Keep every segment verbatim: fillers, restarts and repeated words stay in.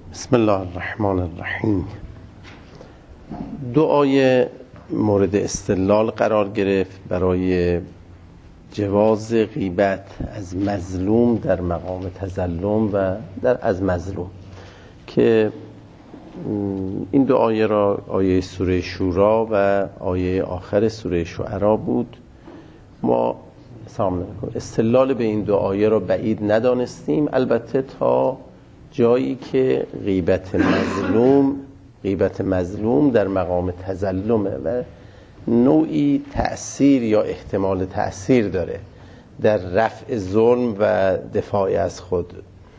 بسم الله الرحمن الرحیم. دو آیه مورد استدلال قرار گرفت برای جواز غیبت از مظلوم در مقام تظلم و در از مظلوم، که این دو آیه را آیه سوره شورا و آیه آخر سوره شعرا بود. ما سلام علیکم استدلال به این دو آیه را بعید ندانستیم، البته تا جایی که غیبت مظلوم غیبت مظلوم در مقام تظلمه و نوعی تأثیر یا احتمال تأثیر داره در رفع ظلم و دفاع از خود.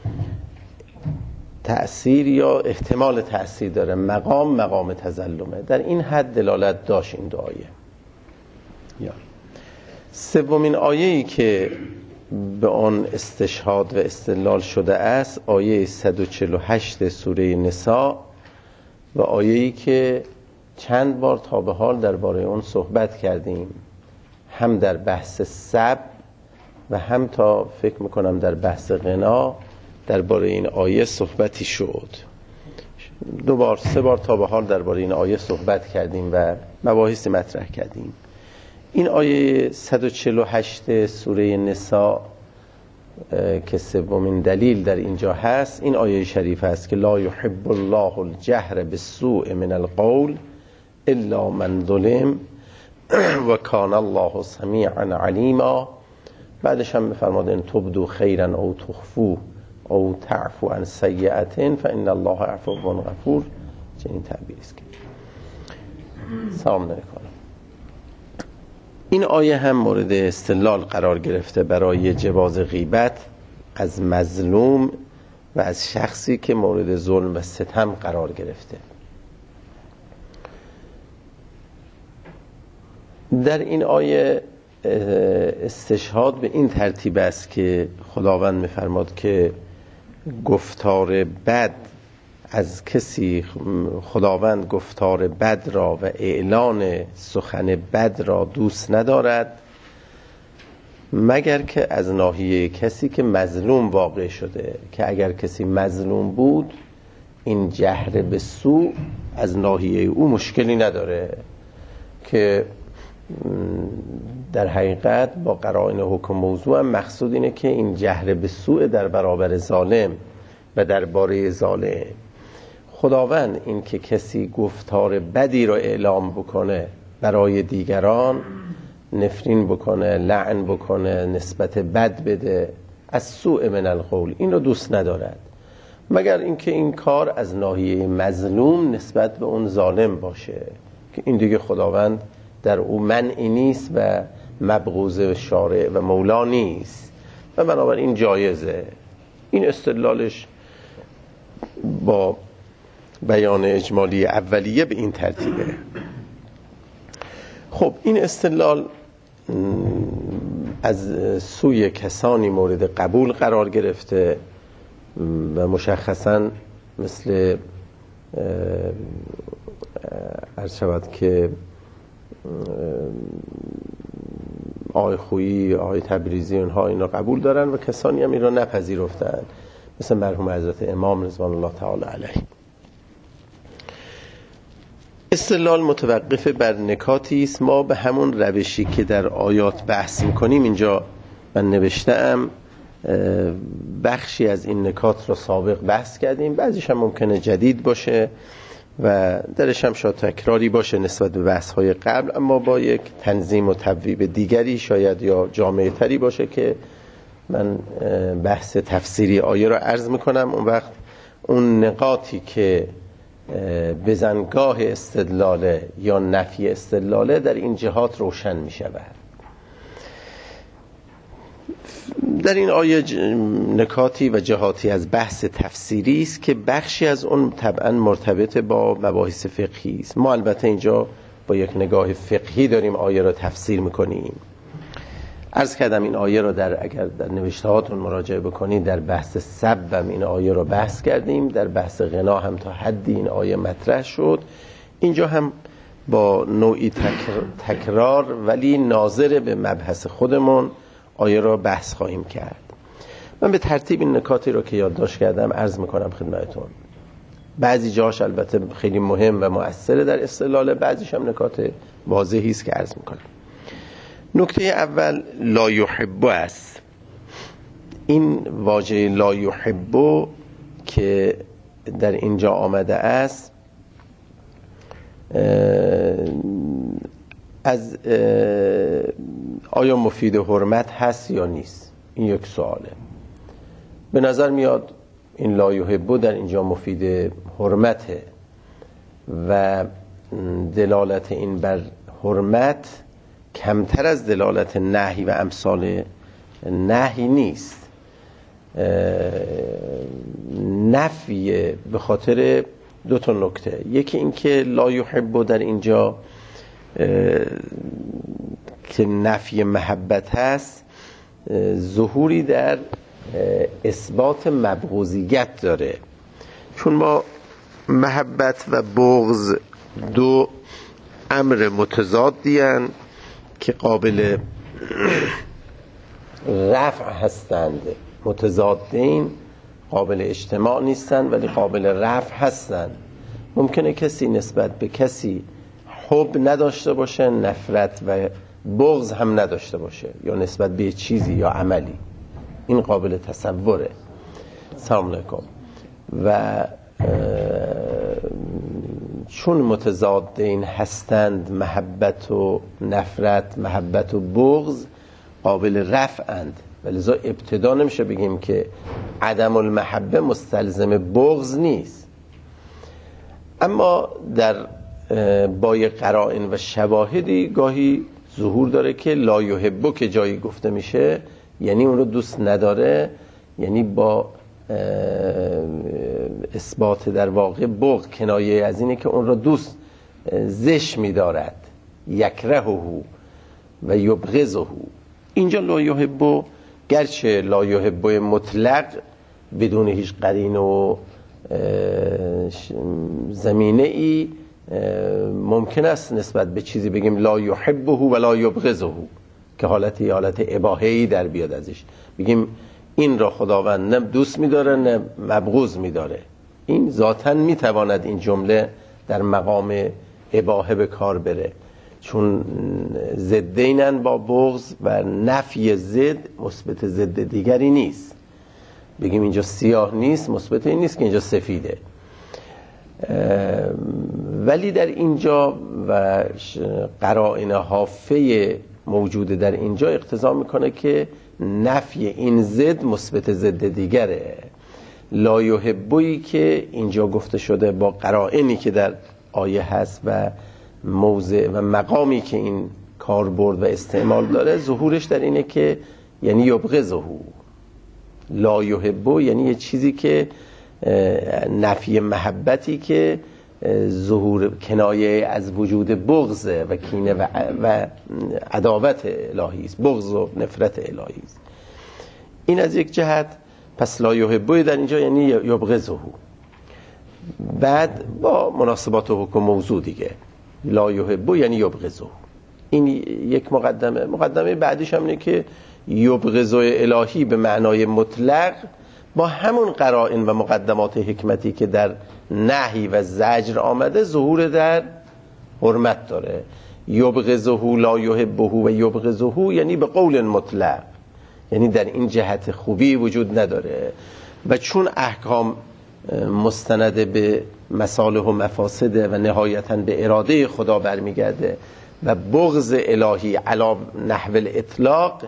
تأثیر یا احتمال تأثیر داره، مقام مقام تظلمه. در این حد دلالت داشت این دو آیه. یا سومین آیه‌ای که به آن استشهاد و استدلال شده است آیه صد و چهل و هشت سوره نساء و آیه‌ای که چند بار تا به حال درباره اون صحبت کردیم، هم در بحث سب و هم تا فکر میکنم در بحث غنا درباره این آیه صحبتی شد. دو بار سه بار تا به حال درباره این آیه صحبت کردیم و مباحثی مطرح کردیم. این آیه صد و چهل و هشت سوره نساء که سومین دلیل در اینجا هست، این آیه شریف است که لا یحب الله الجهر بالسوء من القول الا من ظلم و کان الله سمیعا علیما. بعدش هم بفرماد ان تبدوا خیرا او تخفوه او تعفو عن سیئة فان الله عفو غفور. چنین تعبیری است که سلام علیکم. این آیه هم مورد استدلال قرار گرفته برای جواز غیبت از مظلوم و از شخصی که مورد ظلم و ستم قرار گرفته. در این آیه استشهاد به این ترتیب است که خداوند می‌فرماد که گفتار بد از کسی، خداوند گفتار بد را و اعلان سخن بد را دوست ندارد مگر که از ناحیه کسی که مظلوم واقع شده، که اگر کسی مظلوم بود این جهر به سوء از ناحیه او مشکلی نداره، که در حقیقت با قرائن حکم موضوع هم مقصود اینه که این جهر به سوء در برابر ظالم و درباره ظالم. خداوند این که کسی گفتار بدی را اعلام بکنه برای دیگران، نفرین بکنه، لعن بکنه، نسبت بد بده، از سوء من القول، این رو دوست ندارد مگر اینکه این کار از ناحیه مظلوم نسبت به اون ظالم باشه، که این دیگه خداوند در او منعی نیست و مبغوض شارع و مولا نیست و بنابراین جایزه. این استدلالش با بیان اجمالی اولیه به این ترتیبه. خب این استدلال از سوی کسانی مورد قبول قرار گرفته و مشخصا مثل عرض شود که آقای خویی، آقای تبریزی، اونها اینا قبول دارن و کسانی هم این را نپذیرفتن، مثل مرحوم حضرت امام رضوان الله تعالی علیه. استدلال متوقف بر نکاتی است. ما به همون روشی که در آیات بحث میکنیم، اینجا من نوشتم بخشی از این نکات را سابق بحث کردیم، بعضیش هم ممکنه جدید باشه و درش هم شاید تکراری باشه نسبت به بحث های قبل، اما با یک تنظیم و تبویب دیگری شاید یا جامع تری باشه که من بحث تفسیری آیه را عرض میکنم. اون وقت اون نقاطی که بزنگاه استدلاله یا نفی استدلاله در این جهات روشن می شود. در این آیه نکاتی و جهاتی از بحث تفسیری است که بخشی از اون طبعا مرتبط با مباحث فقهی است. ما البته اینجا با یک نگاه فقهی داریم آیه را تفسیر میکنیم. عرض کردم این آیه را در اگر در نوشتهاتون مراجعه بکنید در بحث سب هم این آیه را بحث کردیم، در بحث غنا هم تا حدی این آیه مطرح شد. اینجا هم با نوعی تکر... تکرار ولی ناظر به مبحث خودمون آیه را بحث خواهیم کرد. من به ترتیب این نکاتی را که یادداشت کردم عرض میکنم خدمتتون. بعضی جاش البته خیلی مهم و مؤثره در استدلال، بعضیش هم نکات واضحی است که عرض میکنم. نکته اول لا یحب است. این واژه لا یحب که در اینجا آمده است از آیا مفید حرمت هست یا نیست؟ این یک سواله. به نظر میاد این لا یحب در اینجا مفید حرمته و دلالت این بر حرمت کمتر از دلالت نهی و امثال نهی نیست. نفی به خاطر دو تا نکته. یکی این که لا یحب در اینجا که نفی محبت هست ظهوری در اثبات مبغوضیت داره، چون ما محبت و بغض دو امر متضادی هستند که قابل رفع هستند. متضادین قابل اجتماع نیستند ولی قابل رفع هستند. ممکنه کسی نسبت به کسی حب نداشته باشه، نفرت و بغض هم نداشته باشه، یا نسبت به چیزی یا عملی. این قابل تصوره. سلام علیکم. و چون متضادین هستند، محبت و نفرت، محبت و بغض قابل رفعند، ولذا ابتدا نمیشه بگیم که عدم المحبه مستلزم بغض نیست. اما در بای قرائن و شواهدی گاهی ظهور داره که لا یحب که جایی گفته میشه یعنی اون رو دوست نداره، یعنی با اثبات در واقع بغض کنایه از اینه که اون رو دوست زش می‌دارد، یکرهه و یبغضه. اینجا لا یحب گرچه لا یحب مطلق بدون هیچ قرین و زمینه ای ممکن است نسبت به چیزی بگیم لا یحبه و لا یبغضه که حالتی حالت اباحه‌ای در بیاد ازش، بگیم این را خداوند نه دوست می‌داره نه مبغوض می‌داره. این ذاتاً می‌تواند این جمله در مقام اباحه به کار بره، چون ضدینن با بغض و نفی ضد مثبت ضد دیگری نیست. بگیم اینجا سیاه نیست مثبت این نیست که اینجا سفیده. ولی در اینجا و قرائن حافه موجوده در اینجا اقتضا میکنه که نفی این ضد مثبت ضد دیگره. لا یحبی که اینجا گفته شده با قرائنی که در آیه هست و موضع و مقامی که این کاربرد و استعمال داره، ظهورش در اینه که یعنی یبغضه. لا یحب یعنی یه چیزی که نفی محبتی که ظهور کنایه از وجود بغضه و کینه و, و عداوت الهی است، بغض و نفرت الهی است. این از یک جهت. پس لا یحب در اینجا یعنی یبغضه. بعد با مناسبات حکم موضوع دیگه لا یحب یعنی یبغضه. این یک مقدمه. مقدمه بعدیش هم اینه که یبغضه الهی به معنای مطلق با همون قرائن و مقدمات حکمتی که در نهی و زجر آمده ظهور در حرمت داره. یبغضه لا یحبه و یبغضه یعنی به قول مطلق، یعنی در این جهت خوبی وجود نداره. و چون احکام مستند به مصالح و مفاسد و نهایتاً به اراده خدا برمیگرده و بغض الهی علی نحو الاطلاق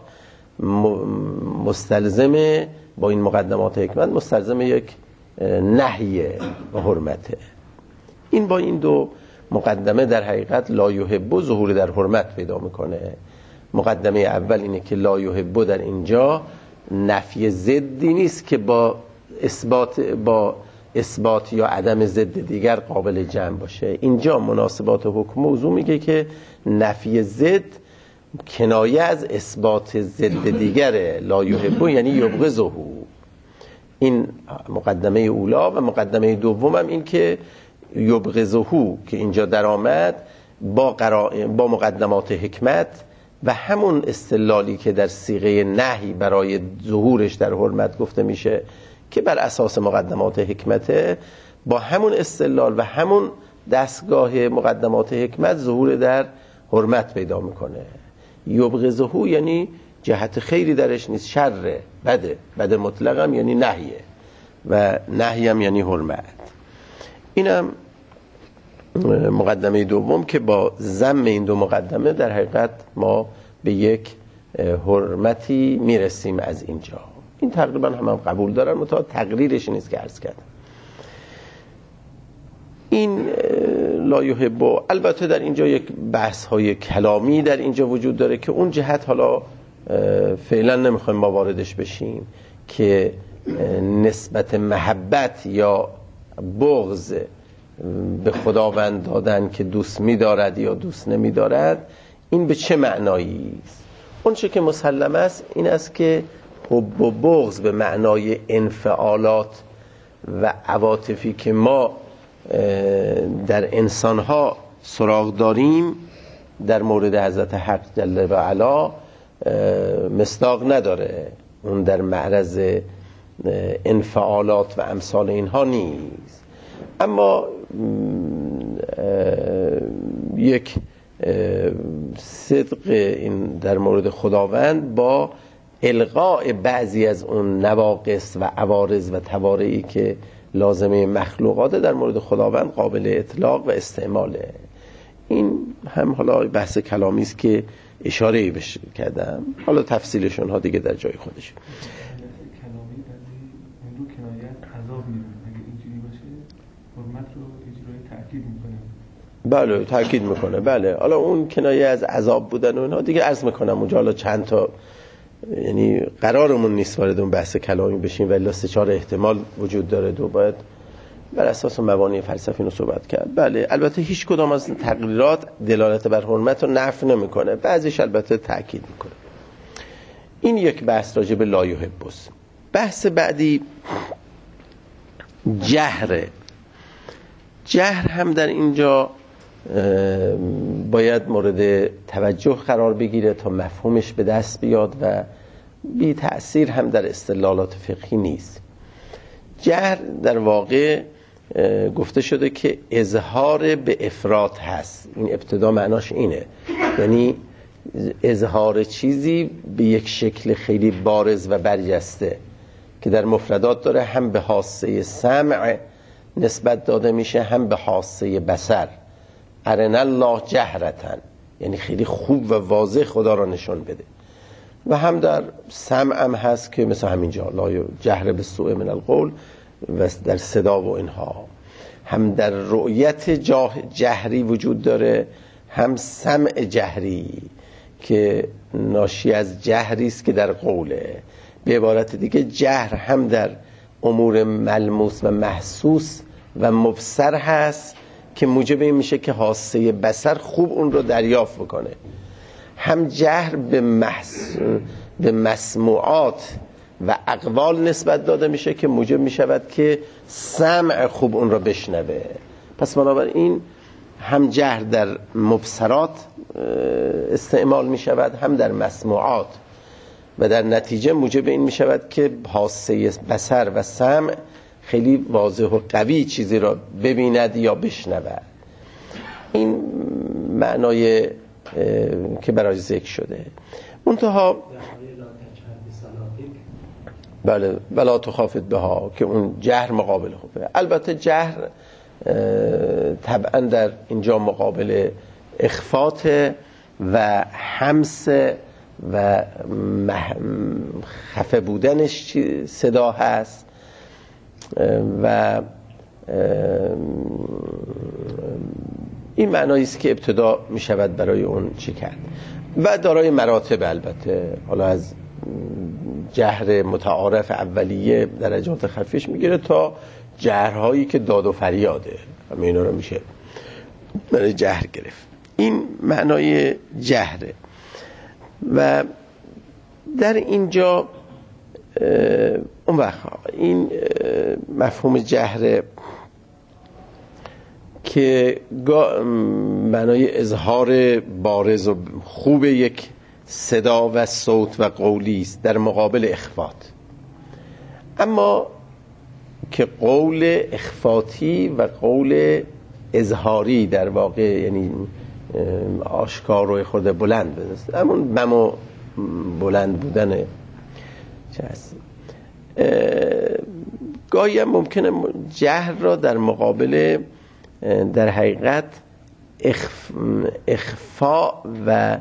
مستلزم با این مقدمات حکمت مستلزم یک نهی و حرمته. این با این دو مقدمه در حقیقت لا یحب ظهور در حرمت پیدا میکنه. مقدمه اول اینه که لا یحب در اینجا نفی ضدی نیست که با اثبات با اثبات یا عدم ضد دیگر قابل جمع باشه. اینجا مناسبات حکم موضوع میگه که نفی ضد کنایه از اثبات ضد دیگره. لا یحب یعنی یبغضه. این مقدمه اولا. و مقدمه دوم هم این که یبغضه که اینجا در آمد با, قرا... با مقدمات حکمت و همون استدلالی که در صیغه نهی برای ظهورش در حرمت گفته میشه که بر اساس مقدمات حکمته، با همون استدلال و همون دستگاه مقدمات حکمت ظهور در حرمت پیدا میکنه. یبغضه یعنی جهت خیری درش نیست، شره، بده، بده مطلقم یعنی نهیه و نهیم یعنی حرمت. اینم مقدمه دوم که با ضم این دو مقدمه در حقیقت ما به یک حرمتی میرسیم از اینجا. این تقریبا هم, هم قبول دارن، متأ تقریرش نیست که عرض کردم. این لا یحب، البته در اینجا یک بحث های کلامی در اینجا وجود داره که اون جهت حالا فعلا نمیخوایم ما واردش بشیم که نسبت محبت یا بغض به خداوند دادن که دوست می‌دارد یا دوست نمی‌دارد این به چه معنایی است. اون چه که مسلم است این است که حب و بغض به معنای انفعالات و عواطفی که ما در انسان‌ها سراغ داریم در مورد حضرت حق جل و علا مصداق نداره. اون در معرض انفعالات و امثال اینها نیست. اما یک صدق این در مورد خداوند با الغاء بعضی از اون نواقص و عوارض و توارعی که لازمه مخلوقات در مورد خداوند قابل اطلاق و استعماله. این هم حالا بحث کلامی است که اشاره‌ای بهش کردم، حالا تفصیلشون ها دیگه در جای خودش. کلامی بعضی اون دو کنایت عذاب می‌دونه، اگه اینجوری باشه حرمت رو اجرای تاکید می‌کنه. بله تاکید میکنه. بله حالا اون کنایه از عذاب بودن و اینها دیگه عرض میکنم اونجا حالا چند تا، یعنی قرارمون نیست وارد اون بحث کلامی بشیم ولی سه چهار احتمال وجود داره، دو باید بر اساس مبانی فلسفی اینو صحبت کرد. بله البته هیچ کدام از تقریرات دلالت بر حرمت رو نفی نمیکنه، بعضیش البته تاکید میکنه. این یک بحث راجع به لا یحب است. بحث بعدی جهره. جهر هم در اینجا باید مورد توجه قرار بگیره تا مفهومش به دست بیاد و بی تأثیر هم در استدلالات فقهی نیست. جهر در واقع گفته شده که اظهار به افراط هست. این ابتدا معناش اینه، یعنی اظهار چیزی به یک شکل خیلی بارز و برجسته که در مفردات داره، هم به حاسه سمع نسبت داده میشه هم به حاسه بصر. ارنا الله جهرتن، یعنی خیلی خوب و واضح خدا را نشون بده. و هم در سمع هم هست که مثل همینجا لا جهر بالسوء من القول و در صدا و اینها. هم در رؤیت جهری وجود داره، هم سمع جهری که ناشی از جهری است که در قوله. به عبارت دیگه جهر هم در امور ملموس و محسوس و مبصر هست که موجب این میشه که حاسه بصر خوب اون رو دریافت بکنه. هم جهر به محس... به مسموعات و اقوال نسبت داده میشه که موجب میشود که سمع خوب اون رو بشنوه. پس بنابراین هم جهر در مبصرات استعمال میشود هم در مسموعات و در نتیجه موجب این میشود که حاسه بصر و سمع خیلی واضح و قوی چیزی را ببیند یا بشنود. این معنای که برای ذکر شده. منتها بله ولا تخافت بها که اون جهر مقابل خوبه. البته جهر طبعا در اینجا مقابل اخفات و همس و خفه بودنش صدا هست و این معنایی است که ابتدا می شود برای اون چی کرد و دارای مراتب. البته حالا از جهر متعارف اولیه درجات خفیش میگیره تا جهرهایی که داد و فریاده، همه اینا رو میشه برای جهر گرفت. این معنای جهره و در اینجا اون وقت این مفهوم جهره که معنای اظهار بارز و خوب یک صدا و صوت و قولی است در مقابل اخفات. اما که قول اخفاتی و قول اظهاری در واقع، یعنی آشکار و خود بلند بزنست، همون بم و بلند بودن چه هست. گاهی هم ممکنه جهر را در مقابل در حقیقت اخف... اخفاء و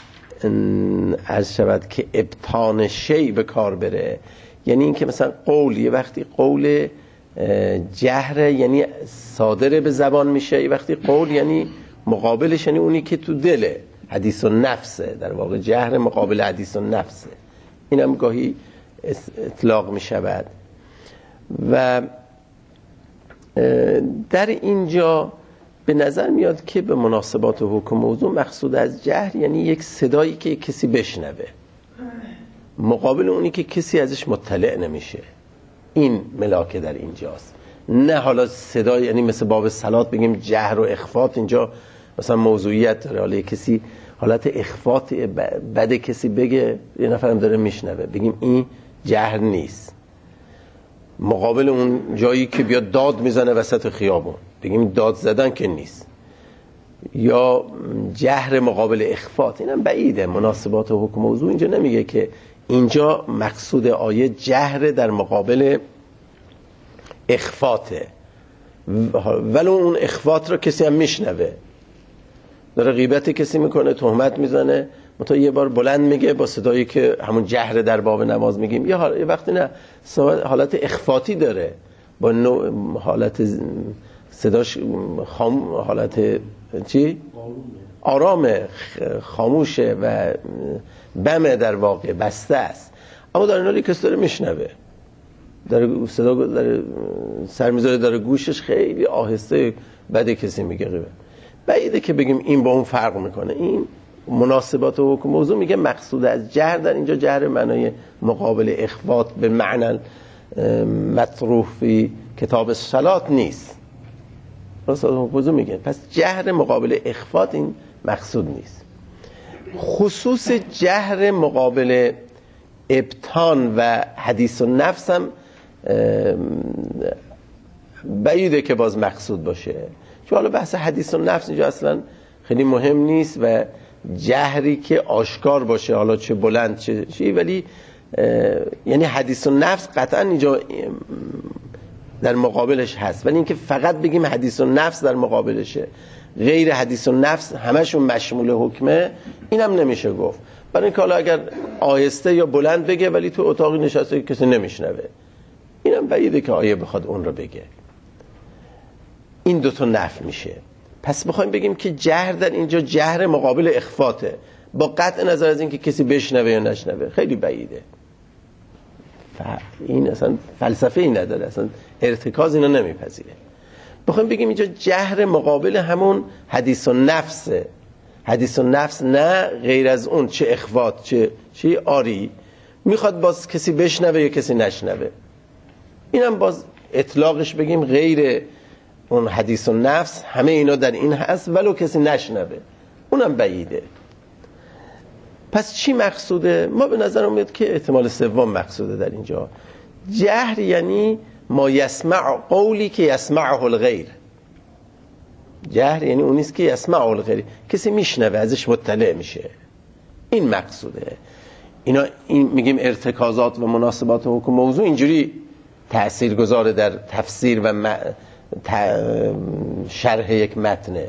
از شود که ابطان شی به کار بره. یعنی این که مثلا قول یه وقتی قول جهر یعنی صادر به زبان میشه، یه وقتی قول یعنی مقابلش یعنی اونی که تو دله، حدیث النفسه، در واقع جهر مقابل حدیث النفسه. این هم گاهی اطلاق میشود. و در اینجا به نظر میاد که به مناسبات حکم موضوع مقصود از جهر یعنی یک صدایی که کسی بشنوه مقابل اونی که کسی ازش مطلع نمیشه. این ملاکه در اینجاست، نه حالا صدا یعنی مثل باب صلات بگیم جهر و اخفات. اینجا مثلا موضوعیت داره، حالا کسی حالت اخفات بده کسی بگه یه نفرم داره میشنوه، بگیم این جهر نیست. مقابل اون جایی که بیاد داد میزنه وسط خیابون بگیم داد زدن که نیست. یا جهر مقابل اخفات، اینم بعیده. مناسبات حکم موضوع اینجا نمیگه که اینجا مقصود آیه جهر در مقابل اخفاته، ولو اون اخفات رو کسی هم میشنوه، داره غیبت کسی میکنه، تهمت میزنه، منتها یه بار بلند میگه با صدایی که همون جهر در باب نماز میگیم. یه حال... وقتی نه حالت اخفاتی داره، با نوع حالت صداش خام... حالت چی؟ آرامه، خاموشه و بمه، در واقع بسته است، اما در این حالی کسی داره میشنوه، داره صدا داره سر میذاره، داره گوشش خیلی آهسته بده کسی میگه غیبت. بعیده که بگیم این با اون فرق میکنه. این مناسبات و حکم موضوع میگه مقصود از جهر در اینجا جهر معنای مقابل اخفات به معنی مطروح فی کتاب الصلات نیست. مناسبات و حکم موضوع میگه پس جهر مقابل اخفات این مقصود نیست. خصوص جهر مقابل ابطان و حدیث النفس هم بعیده که باز مقصود باشه، چون حالا بحث حدیث النفس اینجا اصلا خیلی مهم نیست و جهری که آشکار باشه، حالا چه بلند چه چی، ولی یعنی حدیث النفس قطعا اینجا در مقابلش هست، ولی اینکه فقط بگیم حدیث النفس در مقابلشه، غیر حدیث النفس همشون مشمول حکمه، اینم نمیشه گفت. برای اینکه حالا اگر آهسته یا بلند بگه ولی تو اتاقی نشسته کسی نمیشنوه، اینم بعیده که آیه بخواد اون رو بگه. این دوتا نفی میشه. پس بخوایم بگیم که جهر در اینجا جهر مقابل اخفاته، با قطع نظر از اینکه کسی بشنوه یا نشنوه، خیلی بعیده. این اصلا فلسفه ای نداره، اصلا ارتکاز اینا نمیپذیره. بخوایم بگیم اینجا جهر مقابل همون حدیث النفسه، حدیث النفس نه غیر از اون، چه اخفات چه چی آری، میخواد باز کسی بشنوه یا کسی نشنوه، اینم باز اطلاقش بگیم غیر اون حدیث النفس، همه اینا در این هست ولو کسی نشنوه، اونم بعیده. پس چی مقصوده؟ ما به نظر میاد که احتمال سوم مقصوده در اینجا. جهر یعنی ما یسمع، قولی که یسمعه الغیر. جهر یعنی اون نیست که یسمعه الغیر، کسی میشنوه ازش مطلع میشه، این مقصوده. اینا این میگیم ارتکازات و مناسبات و حکم موضوع اینجوری تأثیر گذاره در تفسیر و م... ت... شرح یک متنه.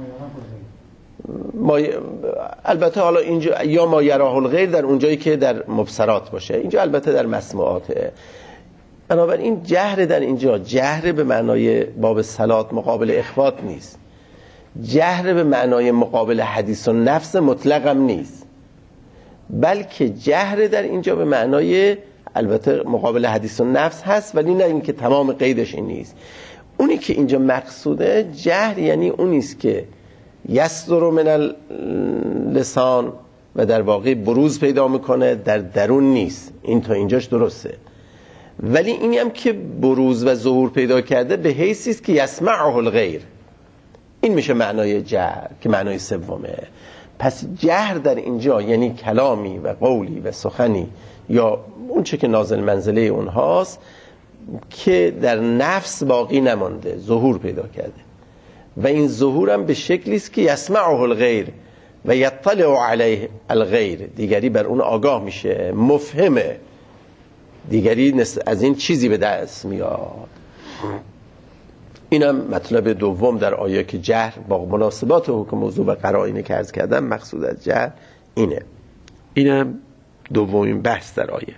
ما البته حالا اینجا یا ما یراه الغیر در اونجایی که در مبصرات باشه، اینجا البته در مسموعاته. بنابراین جهر در اینجا جهر به معنای باب صلات مقابل اخفات نیست، جهر به معنای مقابل حدیث و نفس مطلق هم نیست، بلکه جهر در اینجا به معنای البته مقابل حدیث و نفس هست، ولی نه این که تمام قیدش این نیست. اونی که اینجا مقصوده جهر یعنی اونیست که یصدر من اللسان و در واقع بروز پیدا میکنه، در درون نیست. این تا اینجاش درسته، ولی اینی هم که بروز و ظهور پیدا کرده به حیثی است که یسمعه الغیر. این میشه معنای جهر که معنای سومه. پس جهر در اینجا یعنی کلامی و قولی و سخنی یا اون چه که نازل منزله اونهاست که در نفس باقی نمانده، ظهور پیدا کرده و این ظهور هم به شکلی است که یسمعه الغیر و یطلع علیه الغیر، دیگری بر اون آگاه میشه، مفهمه، دیگری از این چیزی به دست میاد. اینم مطلب دوم در آیه که جهر با مناسبات حکم موضوع و قرائنی که عرض کردم مقصود از جهر اینه. اینم دومین بحث در آیه.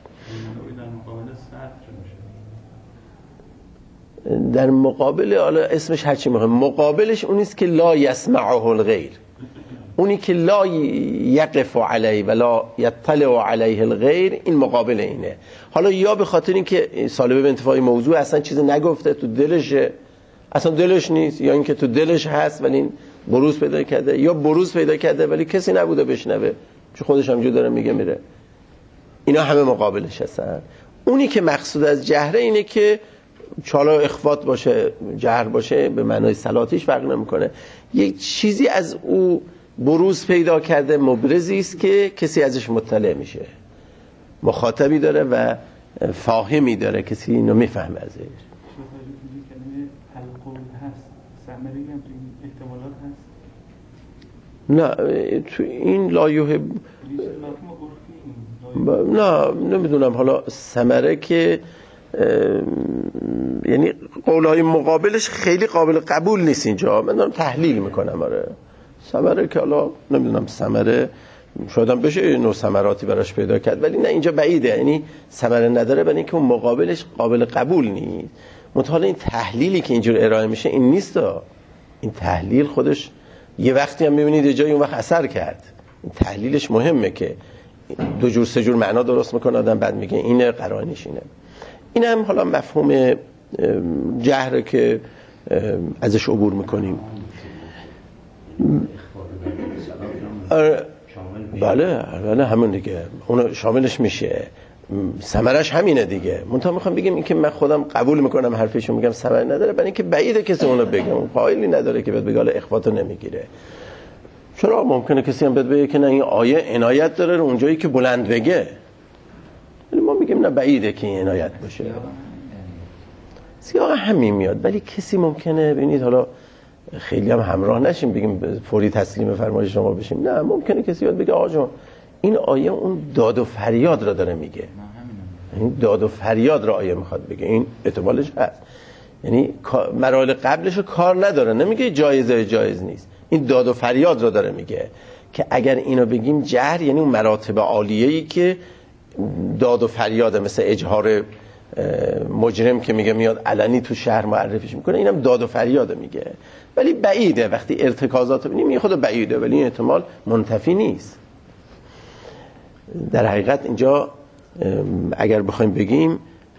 در مقابل، حالا اسمش هرچی مهم، مقابلش اونیست که لا یسمعه الغیر، اونی که لا یقف علیه و لا یطلع علیه الغیر، این مقابل اینه. حالا یا به خاطر این که سالبه به انتفاع موضوع اصلا چیز نگفته، تو دلشه، اصلا دلش نیست، یا اینکه تو دلش هست ولی این بروز پیدا کرده، یا بروز پیدا کرده ولی کسی نبوده بشنوه، چون خودش همجور داره میگه میره. اینا همه مقابلش هستن. اونی که مقصود از جهره اینه که چالا اخفات باشه، جهر باشه، به معنای صلاتیش فرق نمیکنه، یک چیزی از او بروز پیدا کرده، مبرزی است که کسی ازش مطلع میشه، مخاطبی داره و فاهمی داره، کسی اینو میفهمه ازش. نه تو این لایه نه نمیدونم، حالا ثمره که یعنی قولهای مقابلش خیلی قابل قبول نیست اینجا، من دارم تحلیل میکنم. آره ثمره که حالا نمیدونم، ثمره شاید هم بشه نوع ثمراتی براش پیدا کرد، ولی نه اینجا بعیده، یعنی ثمره نداره، برای اینکه اون مقابلش قابل قبول نیست. متأسفانه این تحلیلی که اینجور ارائه میشه این نیست. این تحلیل خودش یه وقتی هم میبینید یه جایی اون وقت اثر کرد. این تحلیلش مهمه که دو جور سه جور معنا درست میکنه آدم، بعد میگه اینه قرائنش اینه. این هم حالا مفهوم جهر که ازش عبور میکنیم. بله بله همون دیگه، اون شاملش میشه، ثمرش همینه دیگه. منتها میخوام بگم این که من خودم قبول میکنم حرفشو، میگم ثمر نداره، برای اینکه بعیده کسی اونو بگه، اون قائلی نداره که بهت بگه حالا اخفاتو نمیگیره. چرا ممکنه کسی هم بهت بگه که نه این آیه عنایت داره رو اونجایی که بلند بگه، ولی ما میگیم نه بعیده که این عنایت باشه. سیاق همین میاد، ولی کسی ممکنه ببینید، حالا خیلی هم همراه نشیم بگیم فوری تسلیم فرمایش شما بشیم، نه ممکنه کسی بیاد بگه آقا جون این آیه اون داد و فریاد را داره میگه، این داد و فریاد را آیه میخواد بگه، این احتمالش هست، یعنی مراحل قبلش رو کار نداره، نمیگه جایزه جایز نیست، این داد و فریاد را داره میگه که اگر اینو بگیم جهر یعنی اون مراتب عالیه‌ای که داد و فریاد، مثل اجهار مجرم که میگه میاد علنی تو شهر معرفیش میکنه، اینم داد و فریاد میگه، ولی بعیده وقتی ارتکازات رو ببینیم، خود بعیده ولی این احتمال منتفی نیست. در حقیقت اینجا اگر بخوایم بگیم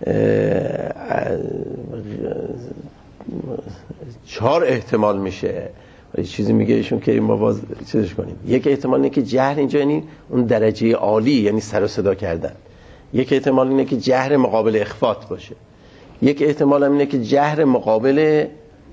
چهار احتمال میشه، یه چیزی میگه ایشون که ما باز چیزش کنیم. یک احتمال اینه که جهر اینجا یعنی اون درجه عالی، یعنی سر و صدا کردن. یک احتمال اینه که جهر مقابل اخفات باشه. یک احتمال هم اینه که جهر مقابل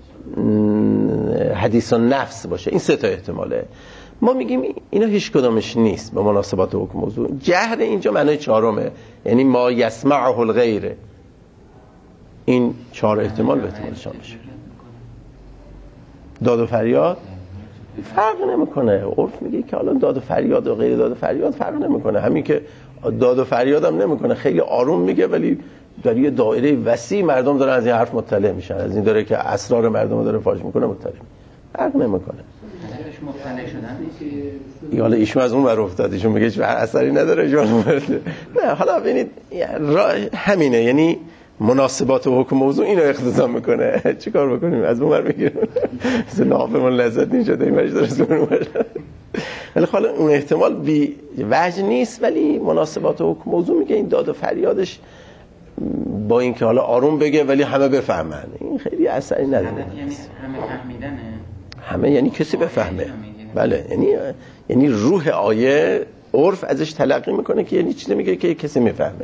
حدیث و نفس باشه. این سه تا احتماله. ما میگیم اینا هیچ کدامش نیست به مناسبات حکم موضوع. جهر اینجا معنای چهارمه، یعنی ما یسمعه الغیر. این چهار احتمال به احتمالشان میشه. داد و فریاد فرق نمیکنه. عرف میگه که حالا داد و فریاد و غیر داد و فریاد فرق نمیکنه. همین که داد و فریاد هم نمیکنه، خیلی آروم میگه، ولی در یه دایره وسیع مردم دارن از این حرف مطلع میشن، از این داره که اسرار مردم داره فاش میکنه مطلع. فرق نمیکنه. ازش مطلع شدن یا حالا ایشون از اون ور افتاد، ایشون میگه هیچ اثری نداره جوان مرده. نه حالا ببینید همینه، یعنی مناسبات و حکم موضوع اینو اقتضا میکنه. چیکار بکنیم؟ از اون ور بگیریم مثل نافمون لذت نشده این مجد درست کنیم. ولی حالا اون احتمال بی وجه نیست، ولی مناسبات و حکم موضوع میگه این داد و فریادش با اینکه حالا آروم بگه ولی همه بفهمن، این خیلی اثری نداره. یعنی همه فهمیدنه، همه یعنی کسی بفهمه. بله، یعنی یعنی روح آیه عرف ازش تلقی میکنه که یعنی چیزی میگه که کسی میفهمه.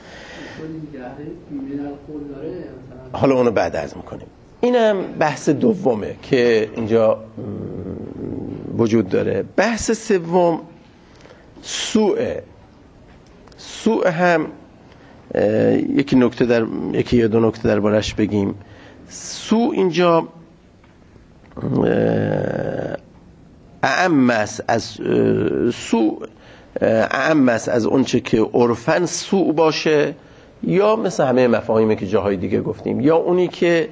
حالا اونو بعد عرض میکنیم. اینم بحث دومه که اینجا وجود داره. بحث سوم سوء. سوء هم یکی نکته در یکی یا دو نکته در بارش بگیم. سو اینجا اعم است از سو اعم است از اون چه که عرفاً سوء باشه، یا مثل همه مفاهیمی که جاهای دیگه گفتیم، یا اونی که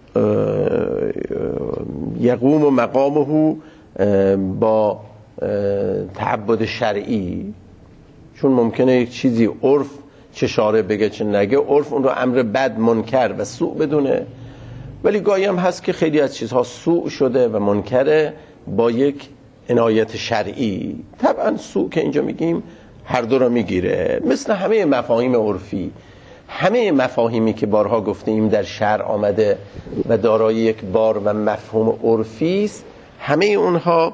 یقوم و مقامه با تعبد شرعی، چون ممکنه یک چیزی عرف چه شارع بگه چه نگه، عرف اون رو امر بد منکر و سوء بدونه، ولی گاهی هم هست که خیلی از چیزها سوء شده و منکره با یک عنایت شرعی. طبعا سوء که اینجا میگیم هر دو رو میگیره، مثل همه مفاهیم عرفی. همه مفاهیمی که بارها گفتیم در شرع آمده و دارای یک بار و مفهوم عرفی است، همه اونها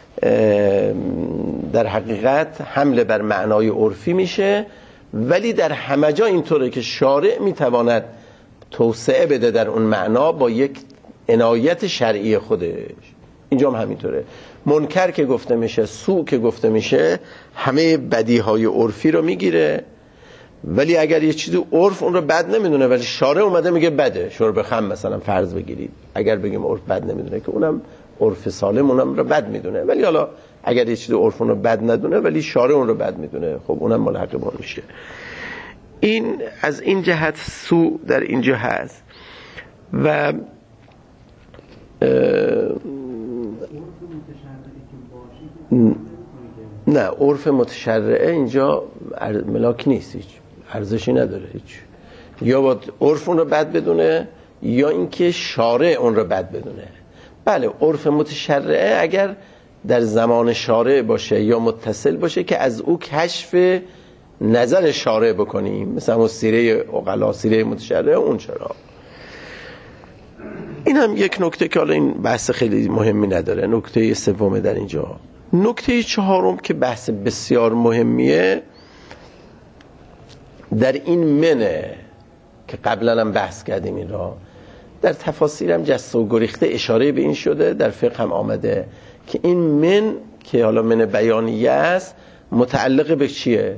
در حقیقت حمله بر معنای عرفی میشه، ولی در همه جا اینطوره که شارع میتواند توسعه بده در اون معنا با یک عنایت شرعی خودش. اینجا هم همینطوره. منکر که گفته میشه، سوء که گفته میشه، همه بدیهای عرفی رو میگیره، ولی اگر یه چیزی عرف اون رو بد نمیدونه ولی شارع اومده میگه بده، شرب خمر مثلا فرض بگیرید، اگر بگیم عرف بد نمیدونه که اونم عرف سالم اونم رو بد میدونه، ولی حالا اگر یه چیزی عرف اون رو بد ندونه ولی شارع اون رو بد میدونه، خب اونم ملحق به اون میشه. این از این جهت سوء در اینجا هست. و نه، عرف متشرعه اینجا ملاک نیست، هیچ ارزشی نداره، هیچ. یا باید عرف اون رو بد بدونه یا اینکه شارع اون رو بد بدونه. بله، عرف متشرعه اگر در زمان شارع باشه یا متصل باشه که از او کشف نظر شارع بکنیم، مثلا اون سیره عقلا، سیره متشرعه، اون چرا. این هم یک نکته که حالا این بحث خیلی مهمی نداره. نکته سوم در اینجا. نکته چهارم که بحث بسیار مهمیه در این منه که قبلا هم بحث کردیم، این را در تفاسیر هم جسته و گریخته اشاره به این شده، در فقه هم آمده که این من که حالا من بیانیه است متعلق به چیه؟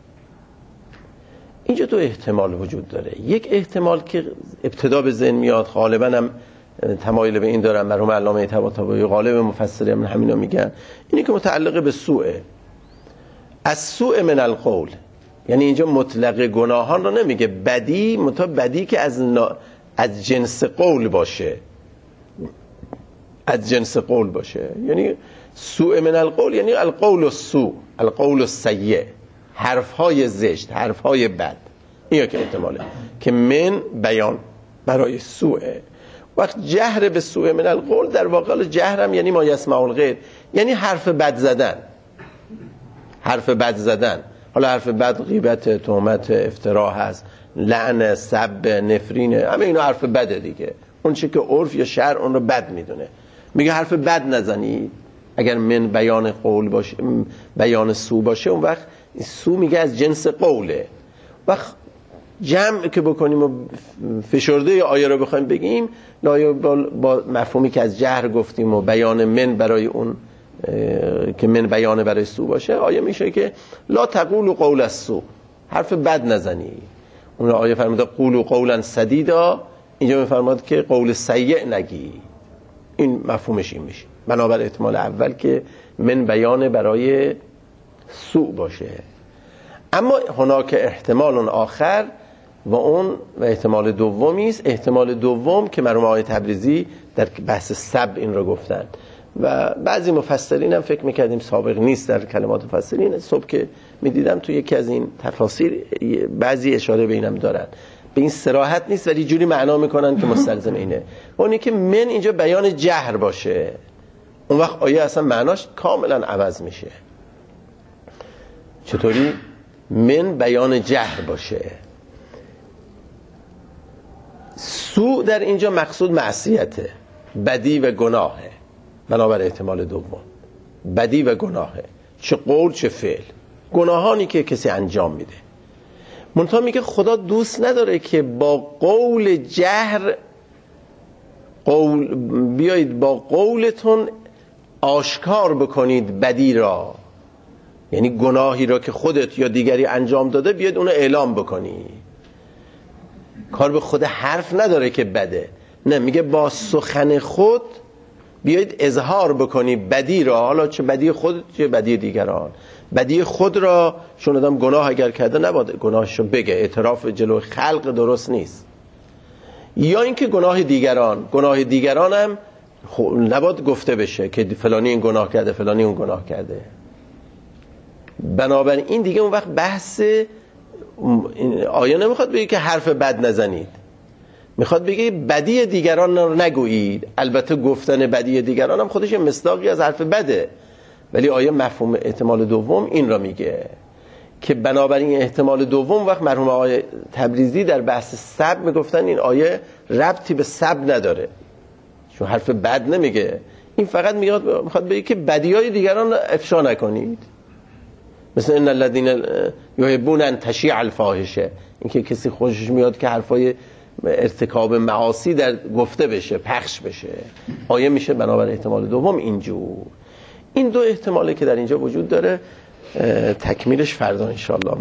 اینجا دو احتمال وجود داره. یک احتمال که ابتدا به ذهن میاد، غالبا هم تمایل به این دارن، مرحوم علامه طباطبایی غالب مفسرین من همینا میگن، اینی که متعلق به سوء، از سوء من القول، یعنی اینجا مطلق گناهان رو نمیگه، بدی متا بدی که از نا... از جنس قول باشه، از جنس قول باشه، یعنی سوء من القول یعنی القول السوء، القول السیء، حرفهای زشت، حرفهای بد. این که احتماله که من بیان برای سوء. وقت جهر به سوء من القول در واقع جهر هم یعنی ما یسمع الغیر، یعنی حرف بد زدن، حرف بد زدن. حالا حرف بد غیبت، تهمت، افترا هست، لعن، سب، نفرین، همه اینا حرف بده دیگه. اون چه که عرف یا شرع اون رو بد میدونه، میگه حرف بد نزنی. اگر من بیان قول باشه، بیان سو باشه، اون وقت سو میگه از جنس قوله. وقت جمع که بکنیم و فشرده آیه رو بخوایم بگیم، با مفهومی که از جهر گفتیم و بیان من برای اون که من بیان برای سو باشه، آیه میشه که لا تقولوا قول السو، حرف بد نزنی. اون آیه فرموده قولوا قولا سدیدا، اینجا میفرماد که قول سیء نگی. این مفهومش این میشه. بنابر احتمال اول که من بیان برای سو باشه. اما هناک احتمال آخر و اون و احتمال دومی است. احتمال دوم که مرحوم آقای تبریزی در بحث سب این رو گفتن و بعضی مفسرین هم فکر میکردیم سابق نیست در کلمات مفسرین. صبح که میدیدم تو یکی از این تفاسیر بعضی اشاره به اینم دارن، به این صراحت نیست ولی جوری معنا میکنن که مستلزم اینه. اونی که من اینجا بیان جهر باشه، اون وقت آیه اصلا معناش کاملا عوض میشه. چطوری؟ من بیان جهر باشه. سو در اینجا مقصود معصیته، بدی و گناهه. بنابر احتمال دوم بدی و گناهه، چه قول چه فعل، گناهانی که کسی انجام میده. منتها میگه خدا دوست نداره که با قول جهر قول بیایید با قولتون آشکار بکنید بدی را، یعنی گناهی را که خودت یا دیگری انجام داده بیاید اونو اعلام بکنی. کار به خود حرف نداره که بده، نه، میگه با سخن خود بیایید اظهار بکنی بدی را، حالا چه بدی خود چه بدی دیگران. بدی خود را، چون آدم گناه اگر کرده نباید گناهشو بگه، اعتراف جلوی خلق درست نیست. یا اینکه گناه دیگران، گناه دیگران هم نباید گفته بشه که فلانی این گناه کرده فلانی اون گناه کرده. بنابراین این دیگه اون وقت بحث آیه نمیخواد بگه که حرف بد نزنید، میخواد بگه بدی دیگران رو نگویید. البته گفتن بدی دیگران هم خودش مصداقی از حرف بده، ولی آیه مفهوم احتمال دوم این را میگه که بنابراین احتمال دوم وقت مرحوم آقای تبریزی در بحث سب میگفتن این آیه ربطی به سب نداره، چون حرف بد نمیگه، این فقط میاد میخواد بگه که بدیهای دیگران افشا نکنید. مثل ان الذين يحبون ان تشيع الفاحشه، اینکه کسی خوشش میاد که حرفای ارتکاب معاصی در گفته بشه، پخش بشه. آیه میشه بنابر احتمال دوم اینجور. این دو احتمالی که در اینجا وجود داره، تکمیلش فردا ان شاء الله